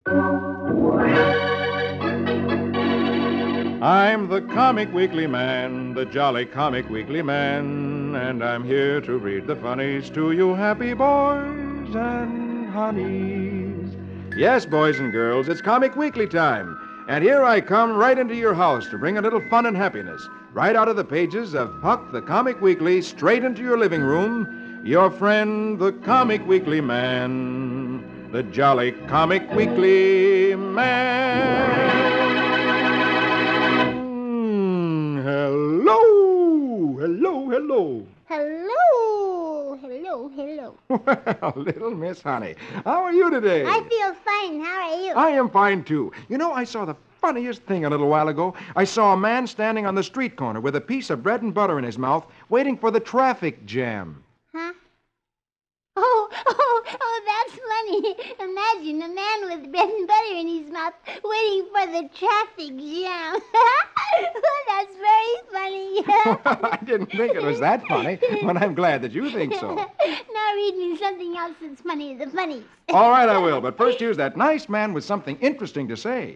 I'm the Comic Weekly Man, the jolly Comic Weekly Man, and I'm here to read the funnies to you happy boys and honeys. Yes, boys and girls, it's Comic Weekly time, and here I come right into your house to bring a little fun and happiness, right out of the pages of Puck the Comic Weekly, straight into your living room. Your friend, the Comic Weekly Man, the jolly Comic Weekly Man. Hello, hello, hello. Hello, hello, hello. Well, little Miss Honey, how are you today? I feel fine. How are you? I am fine, too. You know, I saw the funniest thing a little while ago. I saw a man standing on the street corner with a piece of bread and butter in his mouth, waiting for the traffic jam. Huh? Oh, that's funny. Imagine a man with bread and butter in his mouth waiting for the traffic jam. That's very funny. I didn't think it was that funny, but I'm glad that you think so. Now read me something else that's funny as the funnies. All right, I will, but first here's that nice man with something interesting to say.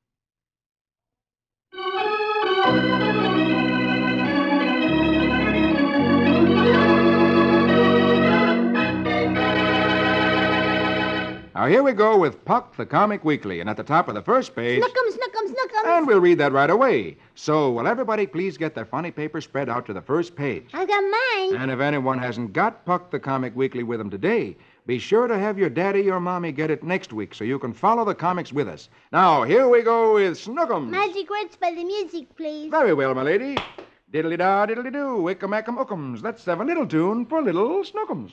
Now, here we go with Puck the Comic Weekly, and at the top of the first page... Snookums, snookums, snookums. And we'll read that right away. So, will everybody please get their funny paper spread out to the first page? I've got mine. And if anyone hasn't got Puck the Comic Weekly with them today, be sure to have your daddy or mommy get it next week so you can follow the comics with us. Now, here we go with Snookums. Magic words by the music, please. Very well, my lady. Diddly-da, diddly-doo, wickamackam ookums. Let's have a little tune for little Snookums.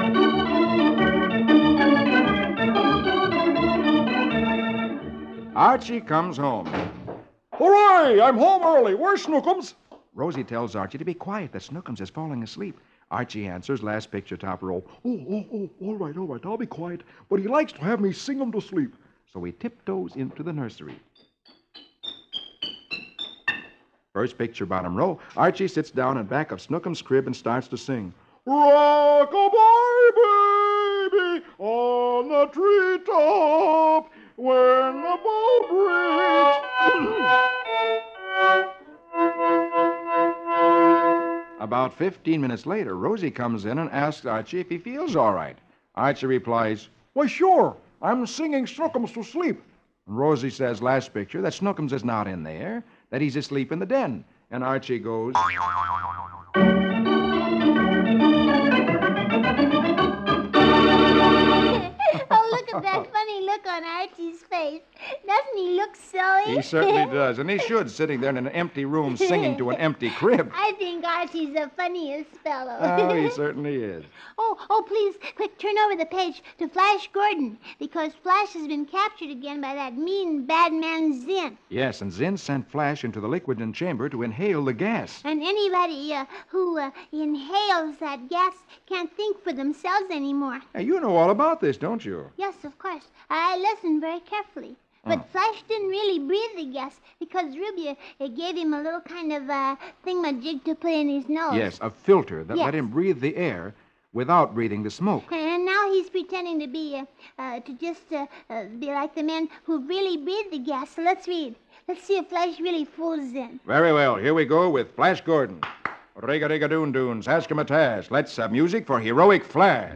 Archie comes home. Hooray! I'm home early. Where's Snookums? Rosie tells Archie to be quiet, that Snookums is falling asleep. Archie answers, last picture, top row. Oh, all right, I'll be quiet. But he likes to have me sing him to sleep. So he tiptoes into the nursery. First picture, bottom row. Archie sits down in back of Snookums' crib and starts to sing. Rock-a-bye, baby, on the treetop, when the boat breaks. About 15 minutes later, Rosie comes in and asks Archie if he feels all right. Archie replies, Why, sure, I'm singing Snookums to sleep. and Rosie says, last picture, that Snookums is not in there, that he's asleep in the den. And Archie goes... Oh, look at that funny look on Archie's face. Doesn't he look silly? He certainly does, and he should, sitting there in an empty room singing to an empty crib. I think Archie's the funniest fellow. Oh, he certainly is. Oh, please, quick, turn over the page to Flash Gordon, because Flash has been captured again by that mean bad man Zinn. Yes, and Zinn sent Flash into the liquid chamber to inhale the gas. And anybody who inhales that gas can't think for themselves anymore. Hey, you know all about this, don't you? Yes, of course. I listened very carefully. But Flash didn't really breathe the gas because Ruby gave him a little kind of thingamajig to put in his nose. Yes, a filter that Yes. let him breathe the air without breathing the smoke. And now he's pretending to be like the man who really breathed the gas. So let's read. Let's see if Flash really fools in. Very well, here we go with Flash Gordon. Riga-riga-doon-doons, ask him a task. Let's have music for heroic Flash.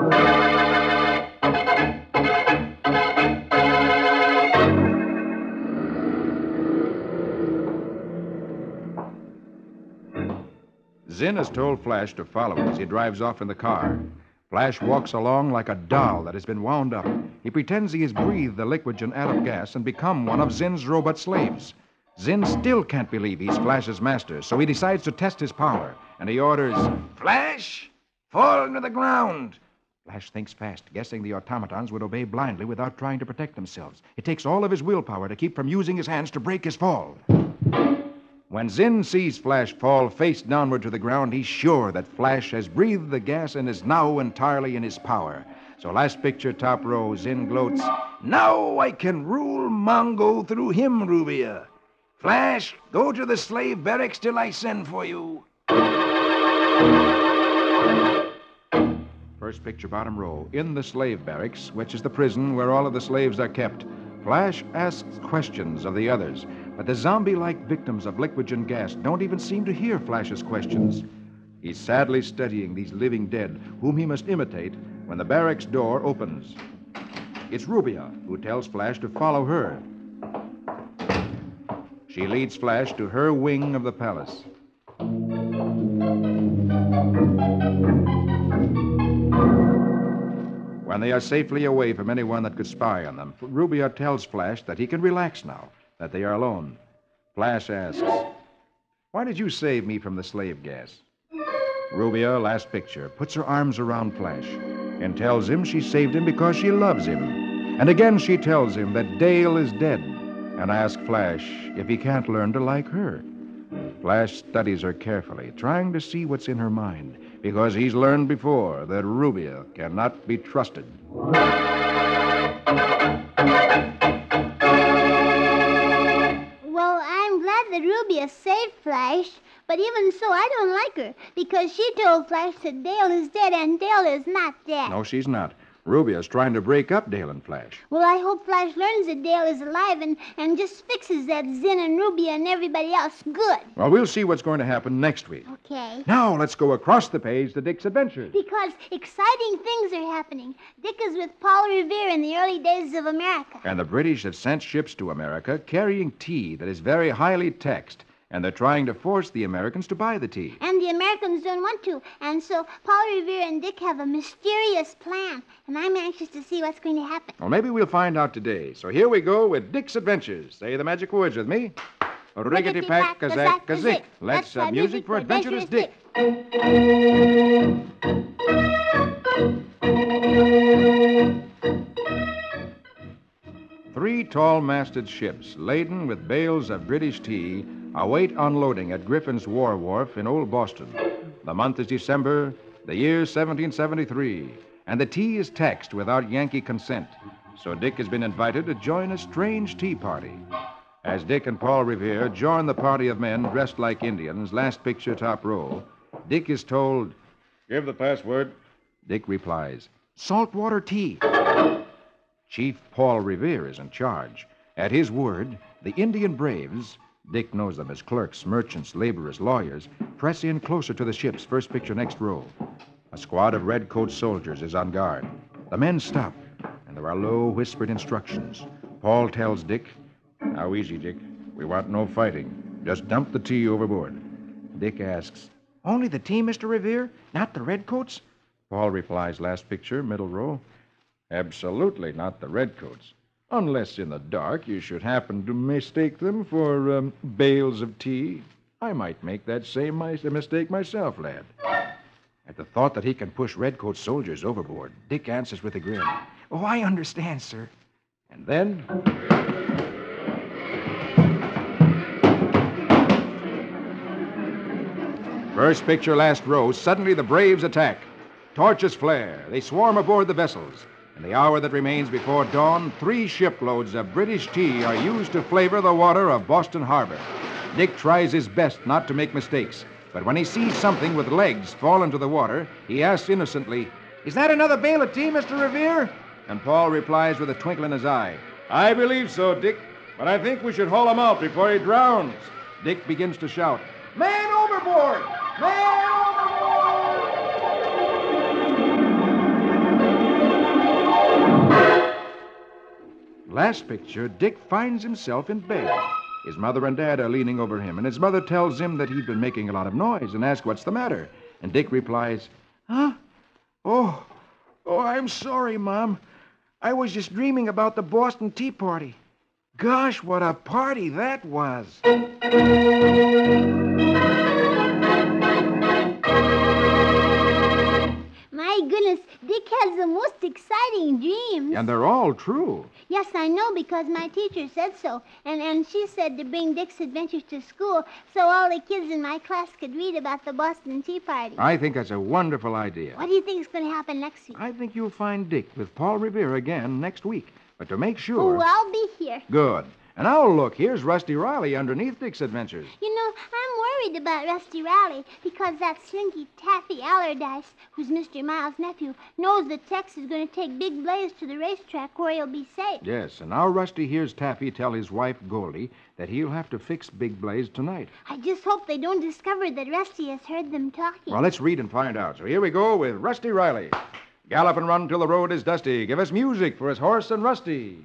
Zinn has told Flash to follow him as he drives off in the car. Flash walks along like a doll that has been wound up. He pretends he has breathed the liquid atom gas and become one of Zinn's robot slaves. Zinn still can't believe he's Flash's master, so he decides to test his power, and he orders, Flash, fall into the ground. Flash thinks fast, guessing the automatons would obey blindly without trying to protect themselves. It takes all of his willpower to keep from using his hands to break his fall. When Zinn sees Flash fall face downward to the ground, he's sure that Flash has breathed the gas and is now entirely in his power. So last picture, top row, Zinn gloats, Now I can rule Mongo through him, Rubia. Flash, go to the slave barracks till I send for you. First picture, bottom row. In the slave barracks, which is the prison where all of the slaves are kept, Flash asks questions of the others, but the zombie-like victims of liquigen gas don't even seem to hear Flash's questions. He's sadly studying these living dead, whom he must imitate, when the barracks door opens. It's Rubia, who tells Flash to follow her. She leads Flash to her wing of the palace. When they are safely away from anyone that could spy on them, Rubia tells Flash that he can relax now, that they are alone. Flash asks, "Why did you save me from the slave gas?" Rubia, last picture, puts her arms around Flash and tells him she saved him because she loves him. And again she tells him that Dale is dead and asks Flash if he can't learn to like her. Flash studies her carefully, trying to see what's in her mind, because he's learned before that Rubia cannot be trusted. Well, I'm glad that Rubia saved Flash, but even so, I don't like her, because she told Flash that Dale is dead, and Dale is not dead. No, she's not. Rubia's trying to break up Dale and Flash. Well, I hope Flash learns that Dale is alive and just fixes that Zin and Rubia and everybody else good. Well, we'll see what's going to happen next week. Okay. Now, let's go across the page to Dick's Adventures. Because exciting things are happening. Dick is with Paul Revere in the early days of America. And the British have sent ships to America carrying tea that is very highly taxed, and they're trying to force the Americans to buy the tea. And the Americans don't want to. And so Paul Revere and Dick have a mysterious plan. And I'm anxious to see what's going to happen. Well, maybe we'll find out today. So here we go with Dick's Adventures. Say the magic words with me. Rickety-pack, kazak, kazik. Let's have music for adventurous Dick. Three tall-masted ships laden with bales of British tea await unloading at Griffin's War Wharf in Old Boston. The month is December, the year 1773, and the tea is taxed without Yankee consent. So Dick has been invited to join a strange tea party. As Dick and Paul Revere join the party of men dressed like Indians, last picture, top row, Dick is told, "Give the password." Dick replies, "Saltwater tea." Chief Paul Revere is in charge. At his word, the Indian braves, Dick knows them as clerks, merchants, laborers, lawyers, press in closer to the ships, first picture, next row. A squad of red-coat soldiers is on guard. The men stop, and there are low, whispered instructions. Paul tells Dick, "Now, easy, Dick. We want no fighting. Just dump the tea overboard." Dick asks, "Only the tea, Mr. Revere? Not the redcoats?" Paul replies, last picture, middle row, "Absolutely not the redcoats. Unless in the dark you should happen to mistake them for bales of tea. I might make that same mistake myself, lad." At the thought that he can push redcoat soldiers overboard, Dick answers with a grin, "Oh, I understand, sir." And then... First picture, last row, suddenly the braves attack. Torches flare. They swarm aboard the vessels. In the hour that remains before dawn, 3 shiploads of British tea are used to flavor the water of Boston Harbor. Dick tries his best not to make mistakes, but when he sees something with legs fall into the water, he asks innocently, "Is that another bale of tea, Mr. Revere?" And Paul replies with a twinkle in his eye, "I believe so, Dick, but I think we should haul him out before he drowns." Dick begins to shout, "Man overboard! Man overboard!" Last picture, Dick finds himself in bed. His mother and dad are leaning over him, and his mother tells him that he's been making a lot of noise and asks what's the matter. And Dick replies, "Huh? Oh, I'm sorry, Mom. I was just dreaming about the Boston Tea Party. Gosh, what a party that was." My goodness, Dick has the most exciting dreams. And they're all true. Yes, I know, because my teacher said so. And she said to bring Dick's Adventures to school so all the kids in my class could read about the Boston Tea Party. I think that's a wonderful idea. What do you think is going to happen next week? I think you'll find Dick with Paul Revere again next week. But to make sure... Oh, I'll be here. Good. And now look, here's Rusty Riley underneath Dick's Adventures. You know, I'm worried about Rusty Riley because that slinky Taffy Allardyce, who's Mr. Miles' nephew, knows that Tex is going to take Big Blaze to the racetrack where he'll be safe. Yes, and now Rusty hears Taffy tell his wife, Goldie, that he'll have to fix Big Blaze tonight. I just hope they don't discover that Rusty has heard them talking. Well, let's read and find out. So here we go with Rusty Riley. Gallop and run till the road is dusty. Give us music for his horse and Rusty.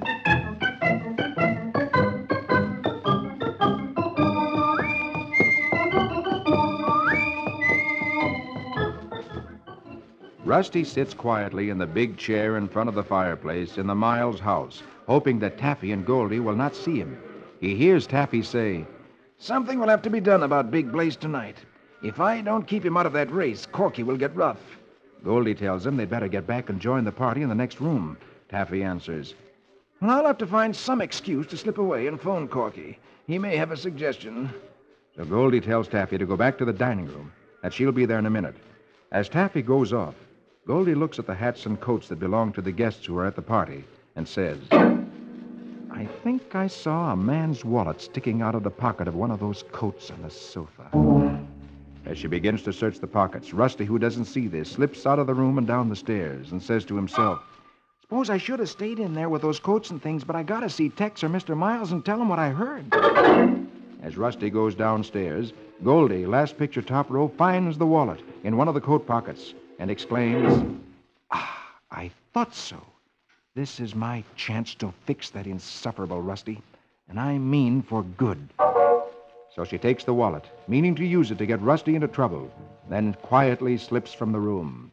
Rusty sits quietly in the big chair in front of the fireplace in the Miles house, hoping that Taffy and Goldie will not see him. He hears Taffy say, "Something will have to be done about Big Blaze tonight. If I don't keep him out of that race, Corky will get rough." Goldie tells him they'd better get back and join the party in the next room. Taffy answers, "Well, I'll have to find some excuse to slip away and phone Corky. He may have a suggestion." So Goldie tells Taffy to go back to the dining room, that she'll be there in a minute. As Taffy goes off, Goldie looks at the hats and coats that belong to the guests who are at the party and says, "I think I saw a man's wallet sticking out of the pocket of one of those coats on the sofa." As she begins to search the pockets, Rusty, who doesn't see this, slips out of the room and down the stairs and says to himself, "Suppose I should have stayed in there with those coats and things, but I gotta see Tex or Mr. Miles and tell them what I heard." As Rusty goes downstairs, Goldie, last picture top row, finds the wallet in one of the coat pockets and exclaims, "I thought so. This is my chance to fix that insufferable Rusty, and I mean for good." So she takes the wallet, meaning to use it to get Rusty into trouble, then quietly slips from the room.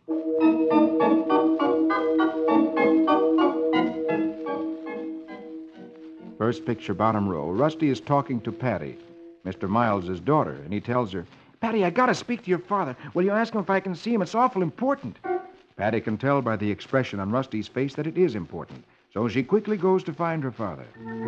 First picture, bottom row, Rusty is talking to Patty, Mr. Miles' daughter, and he tells her, "Patty, I gotta speak to your father. Will you ask him if I can see him? It's awful important." Patty can tell by the expression on Rusty's face that it is important, so she quickly goes to find her father.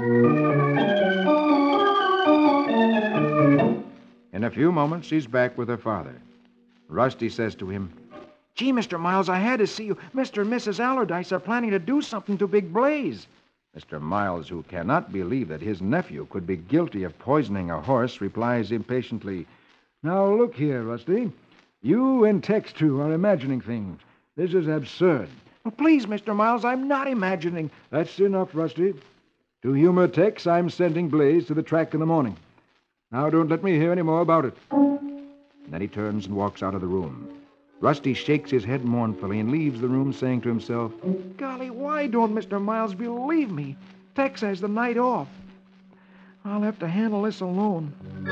In a few moments, she's back with her father. Rusty says to him, "Gee, Mr. Miles, I had to see you. Mr. and Mrs. Allardyce are planning to do something to Big Blaze." Mr. Miles, who cannot believe that his nephew could be guilty of poisoning a horse, replies impatiently, Now, look here, Rusty. You and Tex, too, are imagining things. This is absurd. "Oh, please, Mr. Miles, I'm not imagining." That's enough, Rusty. To humor Tex, I'm sending Blaze to the track in the morning. Now, don't let me hear any more about it. Then he turns and walks out of the room. Rusty shakes his head mournfully and leaves the room, saying to himself, "Golly, why don't Mr. Miles believe me? Tex has the night off. I'll have to handle this alone."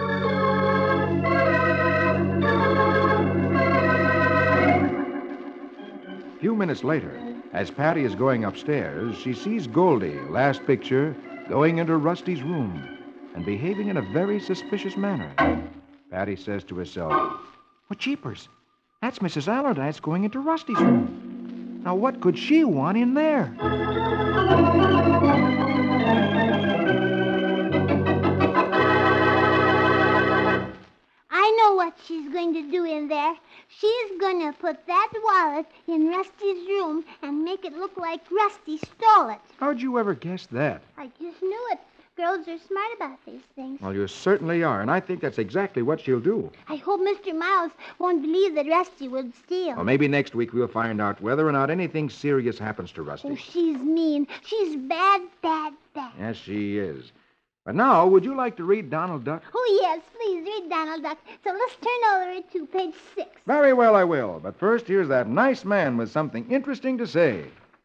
A few minutes later, as Patty is going upstairs, she sees Goldie, last picture, going into Rusty's room and behaving in a very suspicious manner. Patty says to herself, "Well, jeepers. That's Mrs. Allardyce going into Rusty's room. Now, what could she want in there?" I know what she's going to do in there. She's going to put that wallet in Rusty's room and make it look like Rusty stole it. "How'd you ever guess that?" I just knew it. Girls are smart about these things. "Well, you certainly are, and I think that's exactly what she'll do." I hope Mr. Miles won't believe that Rusty would steal. Well, maybe next week we'll find out whether or not anything serious happens to Rusty. Oh, she's mean. She's bad, bad, bad. Yes, she is. But now, would you like to read Donald Duck? Oh, yes, please read Donald Duck. So let's turn over to page 6. Very well, I will. But first, here's that nice man with something interesting to say.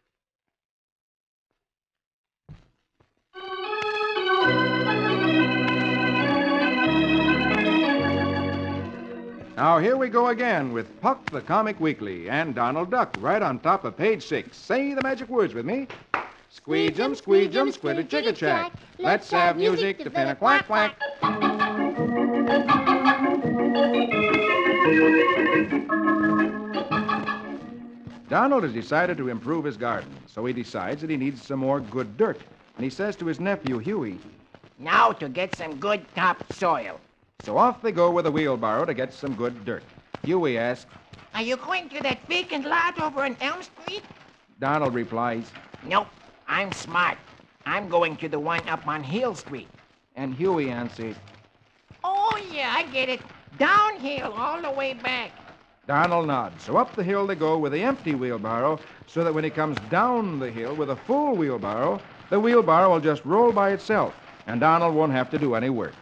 Now, here we go again with Puck the Comic Weekly and Donald Duck right on top of page 6. Say the magic words with me. Squeege-em, squeege-em, squid-a-chick-a-chack. Let's have music to fin a quack-quack. Donald has decided to improve his garden, so he decides that he needs some more good dirt. And he says to his nephew, Huey, "Now to get some good topsoil." So off they go with a wheelbarrow to get some good dirt. Huey asks, "Are you going to that vacant lot over on Elm Street?" Donald replies, "Nope, I'm smart. I'm going to the one up on Hill Street." and Huey answered, "Oh, yeah, I get it. Downhill all the way back. Donald nods. So up the hill they go with the empty wheelbarrow, so that when he comes down the hill with a full wheelbarrow, the wheelbarrow will just roll by itself, and Donald won't have to do any work.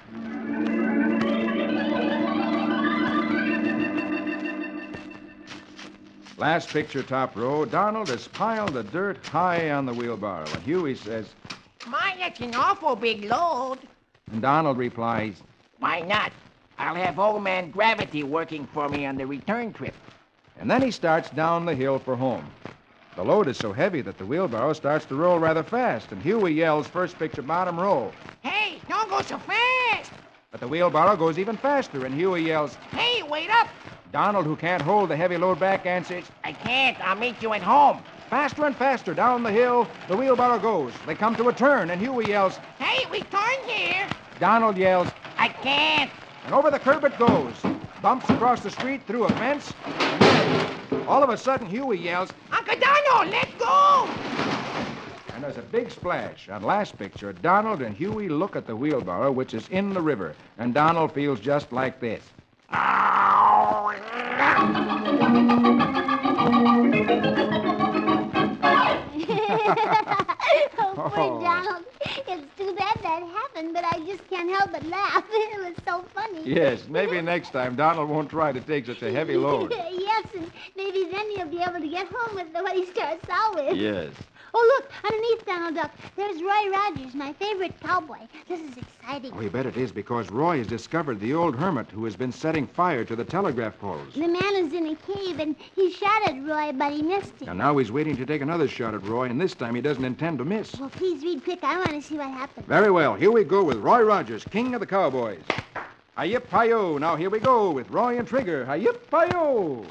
Last picture, top row. Donald has piled the dirt high on the wheelbarrow, and Huey says, My, that's an awful big load. and Donald replies, Why not? I'll have old man Gravity working for me on the return trip. and then he starts down the hill for home. The load is so heavy that the wheelbarrow starts to roll rather fast, and Huey yells, first picture, bottom row. Hey, don't go so fast. But the wheelbarrow goes even faster, and Huey yells. Hey, wait up. Donald, who can't hold the heavy load back, answers, I can't. I'll meet you at home. faster and faster down the hill, the wheelbarrow goes. They come to a turn, and Huey yells. Hey, we turn here. Donald yells, I can't. and over the curb it goes. Bumps across the street through a fence, and then, all of a sudden, Huey yells, Uncle Donald, let go. and there's a big splash. On last picture, Donald and Huey look at the wheelbarrow, which is in the river, and Donald feels just like this. Oh, poor Donald. It's too bad that happened, but I just can't help but laugh. It was so funny. Yes, maybe next time Donald won't try to take such a heavy load. Yes, and maybe then he'll be able to get home with what he starts out with. Yes. Oh, look, underneath Donald Duck, there's Roy Rogers, my favorite cowboy. This is exciting. Oh, you bet it is, because Roy has discovered the old hermit who has been setting fire to the telegraph poles. The man is in a cave, and he shot at Roy, but he missed him. And now he's waiting to take another shot at Roy, and this time he doesn't intend to miss. Well, please read quick. I want to see what happens. Very well, here we go with Roy Rogers, king of the cowboys. Hi-yip-hi-yo. Now here we go with Roy and Trigger. Hi-yip-hi-yo.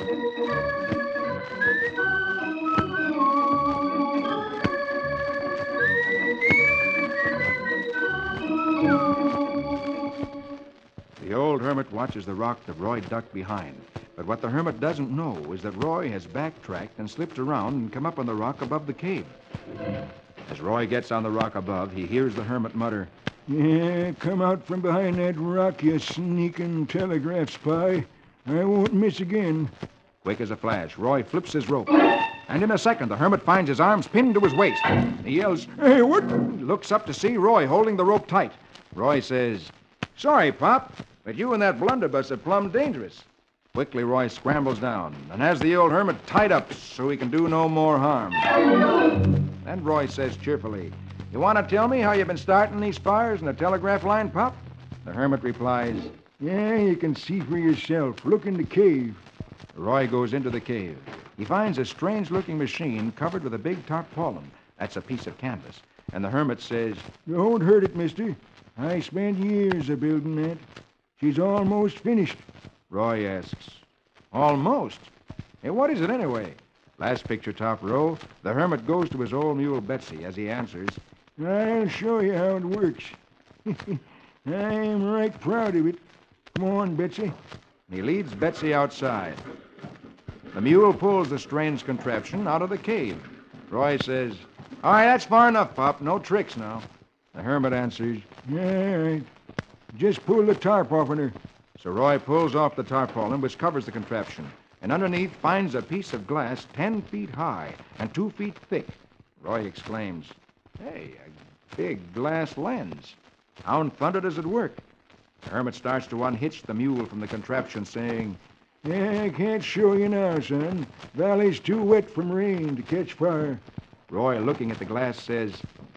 The old hermit watches the rock that Roy ducked behind. But what the hermit doesn't know is that Roy has backtracked and slipped around and come up on the rock above the cave. As Roy gets on the rock above, he hears the hermit mutter, Yeah, come out from behind that rock, you sneaking telegraph spy. I won't miss again. Quick as a flash, Roy flips his rope. And in a second, the hermit finds his arms pinned to his waist. He yells, Hey, what? He looks up to see Roy holding the rope tight. Roy says, Sorry, Pop, but you and that blunderbuss are plumb dangerous. Quickly, Roy scrambles down and has the old hermit tied up so he can do no more harm. Then Roy says cheerfully, You want to tell me how you've been starting these fires in the telegraph line, Pop? The hermit replies, Yeah, you can see for yourself. Look in the cave. Roy goes into the cave. He finds a strange-looking machine covered with a big tarpaulin. That's a piece of canvas. And the hermit says, Don't hurt it, mister. I spent years a building that. She's almost finished. Roy asks, Almost? Hey, what is it anyway? Last picture, top row. The hermit goes to his old mule Betsy as he answers, I'll show you how it works. I'm right proud of it. Come on, Betsy. He leads Betsy outside. The mule pulls the strange contraption out of the cave. Roy says, All right, that's far enough, Pop. No tricks now. The hermit answers, All right. Just pull the tarp off on her. So Roy pulls off the tarpaulin, which covers the contraption, and underneath finds a piece of glass 10 feet high and 2 feet thick. Roy exclaims, Hey, a big glass lens. How in thunder does it work? The hermit starts to unhitch the mule from the contraption, saying, I can't show you now, son. Valley's too wet from rain to catch fire. Roy, looking at the glass, says,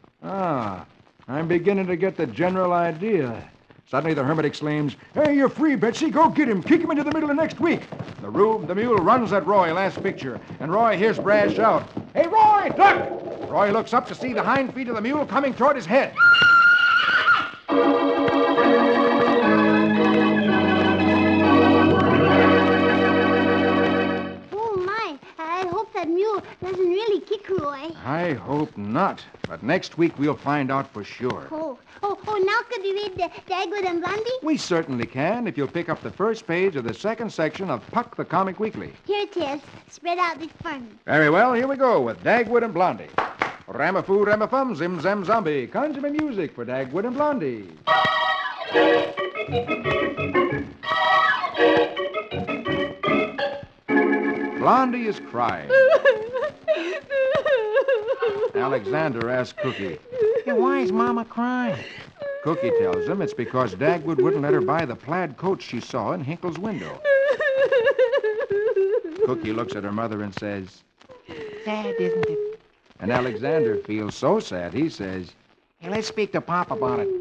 I'm beginning to get the general idea. Suddenly, the hermit exclaims, Hey, you're free, Betsy. Go get him. Kick him into the middle of next week. The mule runs at Roy, last picture, and Roy hears Brad shout, Hey, Roy, duck! Roy looks up to see the hind feet of the mule coming toward his head. Oh, my. I hope that mule doesn't really kick Roy. I hope not. But next week we'll find out for sure. Oh, now could we read Dagwood and Blondie? We certainly can if you'll pick up the first page of the second section of Puck the Comic Weekly. Here it is. Spread out before me. Very well, here we go with Dagwood and Blondie. Ramafoo, ramafum, zim, zam, zombie. Conjure me music for Dagwood and Blondie. Blondie is crying. Alexander asks Cookie. Hey, why is Mama crying? Cookie tells him it's because Dagwood wouldn't let her buy the plaid coat she saw in Hinkle's window. Cookie looks at her mother and says, Sad, isn't it? and Alexander feels so sad, he says, Hey, let's speak to Pop about it.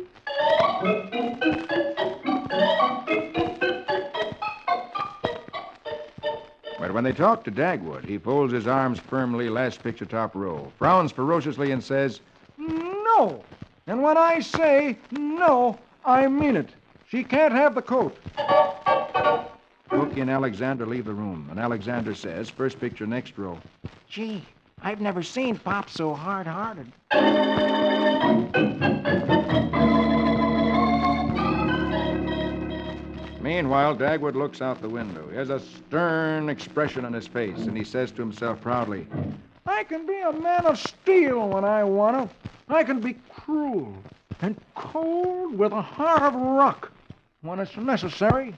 But when they talk to Dagwood, he folds his arms firmly last picture top row, frowns ferociously, and says, No. And when I say no, I mean it. She can't have the coat. Cookie and Alexander leave the room, and Alexander says, first picture next row, Gee, I've never seen Pop so hard-hearted. Meanwhile, Dagwood looks out the window. He has a stern expression on his face, and he says to himself proudly, I can be a man of steel when I want to. I can be cruel and cold with a heart of rock when it's necessary.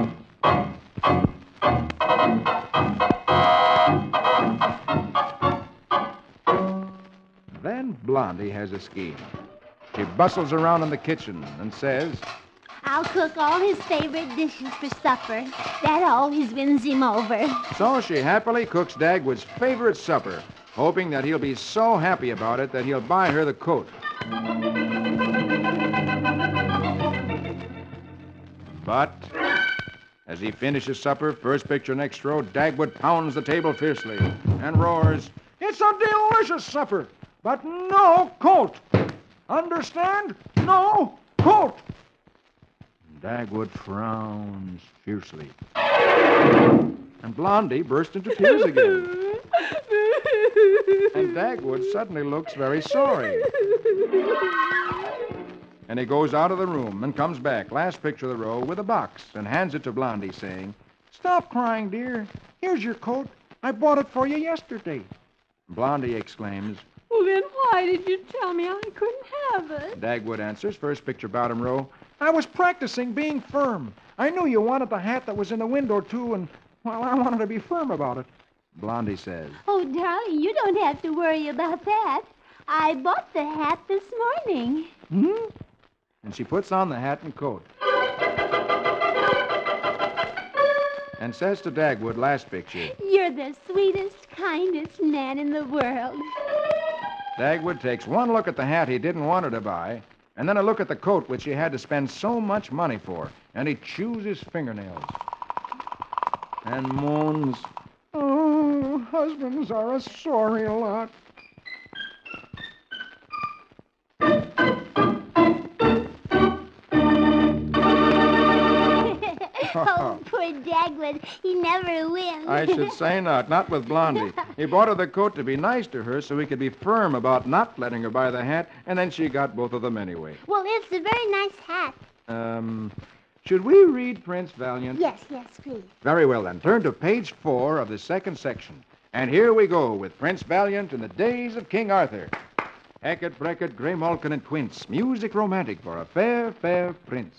Then Blondie has a scheme. She bustles around in the kitchen and says, I'll cook all his favorite dishes for supper. That always wins him over. So she happily cooks Dagwood's favorite supper, hoping that he'll be so happy about it that he'll buy her the coat. But as he finishes supper, first picture next row, Dagwood pounds the table fiercely and roars, It's a delicious supper, but no coat. Understand? No coat. Dagwood frowns fiercely. And Blondie burst into tears again. And Dagwood suddenly looks very sorry. And he goes out of the room and comes back, last picture of the row, with a box and hands it to Blondie, saying, Stop crying, dear. Here's your coat. I bought it for you yesterday. Blondie exclaims. Well, then why did you tell me I couldn't have it? Dagwood answers, first picture bottom row. I was practicing being firm. I knew you wanted the hat that was in the window, too, and, well, I wanted to be firm about it. Blondie says. Oh, darling, you don't have to worry about that. I bought the hat this morning. Hmm? And she puts on the hat and coat. And says to Dagwood, last picture. You're the sweetest, kindest man in the world. Dagwood takes one look at the hat he didn't want her to buy, and then a look at the coat which he had to spend so much money for, and he chews his fingernails and moans. Oh, husbands are a sorry lot. Oh, poor Dagwood. He never wins. I should say not with Blondie. He bought her the coat to be nice to her so he could be firm about not letting her buy the hat, and then she got both of them anyway. Well, it's a very nice hat. Should we read Prince Valiant? Yes, please. Very well, then. Turn to page 4 of the second section. And here we go with Prince Valiant in the days of King Arthur. Hackett, Brackett, Grey Malkin, and Quince. Music romantic for a fair, fair prince.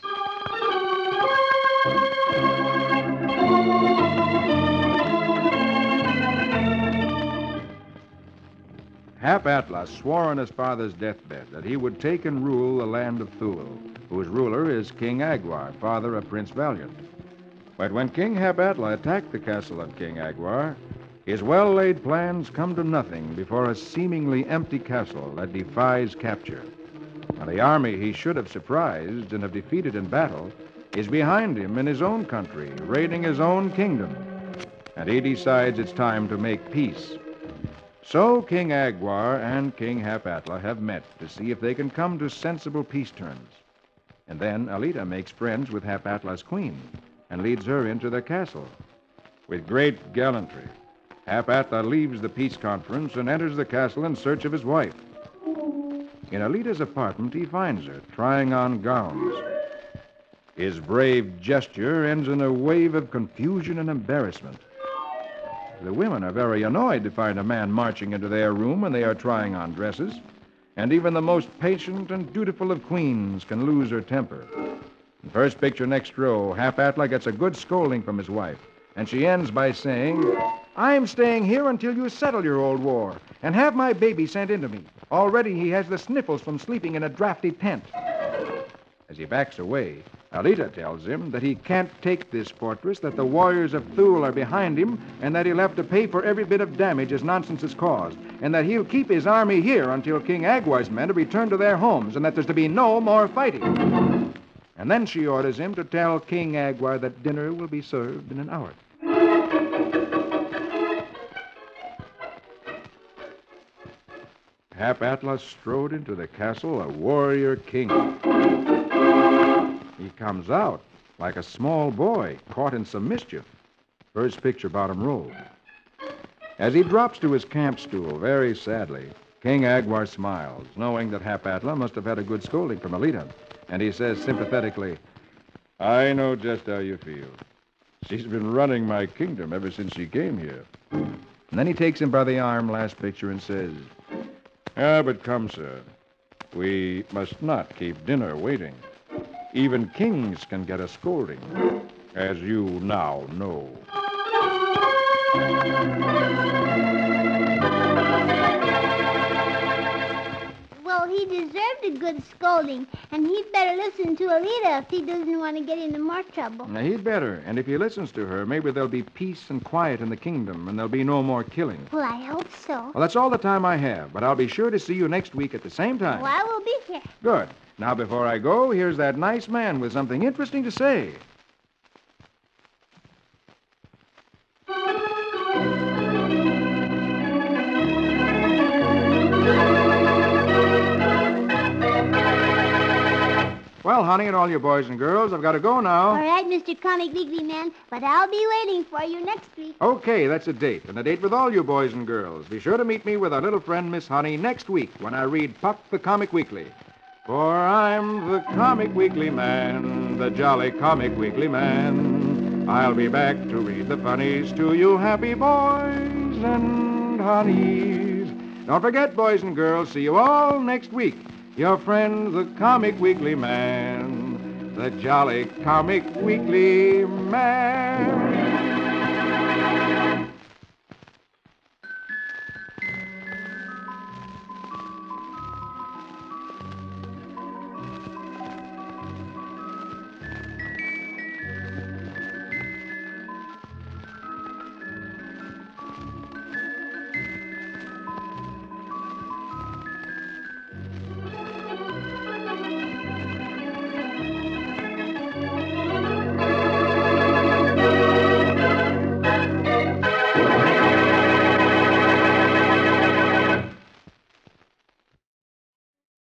Hap Atlas swore on his father's deathbed that he would take and rule the land of Thule, whose ruler is King Agwar, father of Prince Valiant. But when King Hap Atlas attacked the castle of King Agwar, his well-laid plans come to nothing before a seemingly empty castle that defies capture. Now, the army he should have surprised and have defeated in battle is behind him in his own country, raiding his own kingdom. And he decides it's time to make peace. So King Agwar and King Hap Atlas have met to see if they can come to sensible peace terms. And then Alita makes friends with Hap Atlas' queen and leads her into their castle. With great gallantry, Hap Atlas leaves the peace conference and enters the castle in search of his wife. In Alita's apartment, he finds her, trying on gowns. His brave gesture ends in a wave of confusion and embarrassment. The women are very annoyed to find a man marching into their room when they are trying on dresses, and even the most patient and dutiful of queens can lose her temper. First picture next row, Hap Atla gets a good scolding from his wife. And she ends by saying, I'm staying here until you settle your old war and have my baby sent into me. Already he has the sniffles from sleeping in a drafty tent. As he backs away, Alita tells him that he can't take this fortress, that the warriors of Thule are behind him, and that he'll have to pay for every bit of damage his nonsense has caused, and that he'll keep his army here until King Agwar's men have returned to their homes, and that there's to be no more fighting. And then she orders him to tell King Agwar that dinner will be served in an hour. Hap Atlas strode into the castle a warrior king. He comes out like a small boy caught in some mischief. First picture, bottom row. As he drops to his camp stool very sadly, King Agwar smiles, knowing that Hap Atla must have had a good scolding from Alita. And he says sympathetically, I know just how you feel. She's been running my kingdom ever since she came here. And then he takes him by the arm, last picture, and says, but come, sir. We must not keep dinner waiting. Even kings can get a scolding, as you now know. Well, he deserved a good scolding, and he'd better listen to Alita if he doesn't want to get into more trouble. Now, he'd better, and if he listens to her, maybe there'll be peace and quiet in the kingdom, and there'll be no more killing. Well, I hope so. Well, that's all the time I have, but I'll be sure to see you next week at the same time. Well, I will be here. Good. Now, before I go, here's that nice man with something interesting to say. Well, honey, and all you boys and girls, I've got to go now. All right, Mr. Comic Weekly Man, but I'll be waiting for you next week. Okay, that's a date, and a date with all you boys and girls. Be sure to meet me with our little friend, Miss Honey, next week when I read Puck the Comic Weekly. For I'm the Comic Weekly Man, the jolly Comic Weekly Man. I'll be back to read the funnies to you happy boys and honeys. Don't forget, boys and girls, see you all next week. Your friend, the Comic Weekly Man, the jolly Comic Weekly Man.